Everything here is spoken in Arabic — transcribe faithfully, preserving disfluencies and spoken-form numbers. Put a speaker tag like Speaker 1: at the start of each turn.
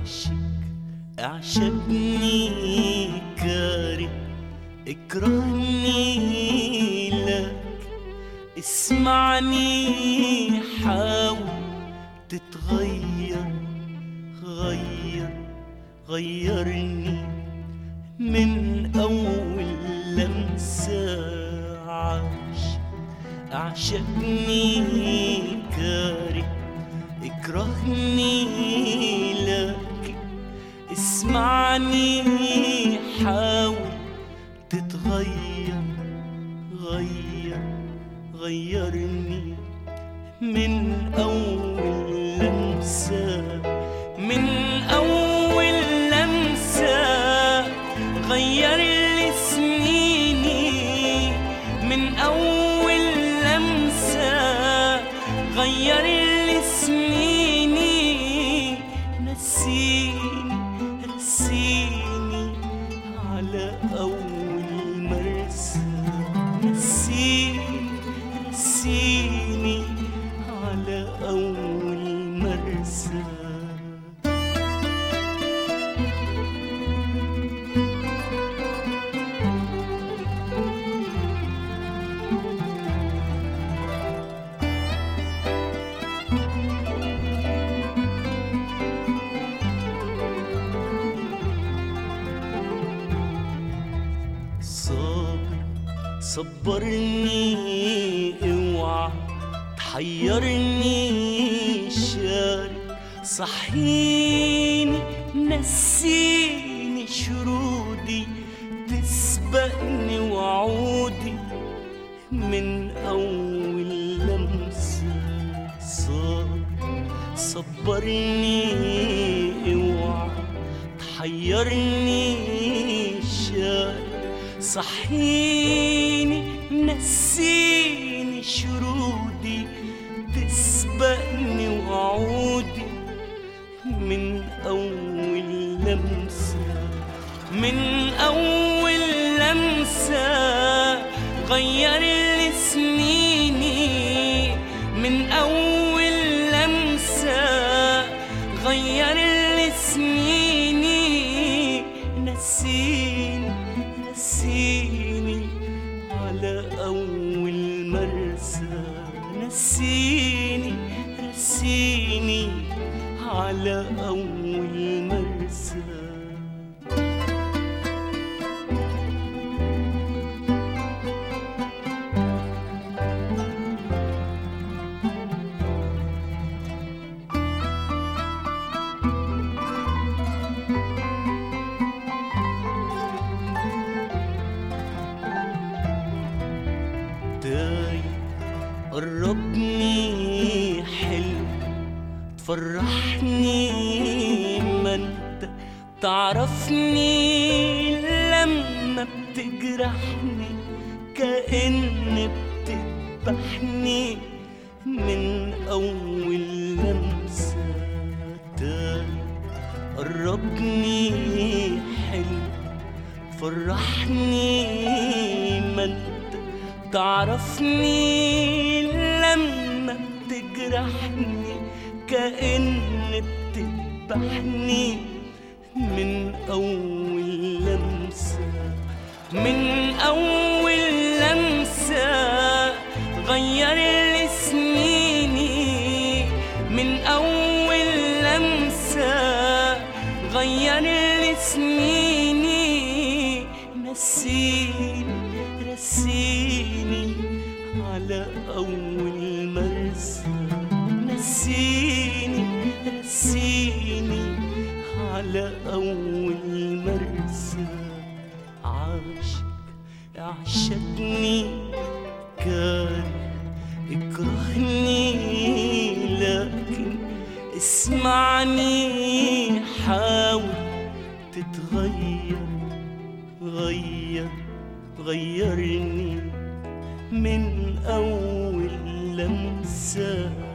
Speaker 1: عاشق اعشقني كاره اكرهني لك اسمعني حاول تتغير غير غيرني من أول لمسة عاشق أعشقني كاره اكرهني لك اسمعني حاول تتغير غير غيرني من أول لمسة من أول لمسة غير لي سنيني من أول لمسة غير لي سنيني نسيني نسيني على أول مرسى نسيني نسيني على أول مرسى صبرني اوعى تحيرني شارك صحيني نسيني شرودي تسبقني وعودي من أول لمسة صبر صبرني اوعى تحيرني شارك صحيني نسيني شرودي تسبقني وعودي من أول لمسة من أول لمسة غير لي سنيني من أول لمسة غير لي سنيني نسيني نسيني على أول مرسى نسيني نسيني على أول مرسى قربني حلو تفرحني ما انت تعرفني لما بتجرحني كأن بتذبحني من أول لمسة تاني قربني حلو تفرحني ما انت تعرفني لما بتجرحني كأن بتذبحني من أول لمسة من أول لمسة غير لي سنيني من أول لمسة غير لي سنيني نسيني نسيني على أول مرسى نسيني نسيني على أول مرسى عاشق اعشقني كاره اكرهني لكن اسمعني حاول تتغير غير غيرني من أول لمسة